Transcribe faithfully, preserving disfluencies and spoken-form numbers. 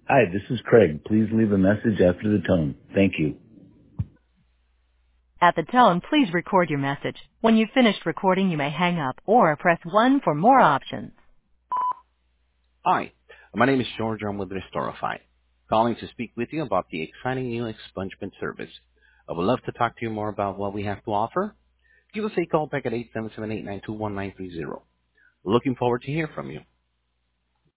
Hi, this is Craig. Please leave a message after the tone. Thank you. At the tone, please record your message. When you've finished recording, you may hang up or press one for more options. Hi, my name is George. I'm with Restorify, calling to speak with you about the exciting new expungement service. I would love to talk to you more about what we have to offer. Give us a call back at eight seven seven, eight nine two, one nine three zero. Looking forward to hear from you.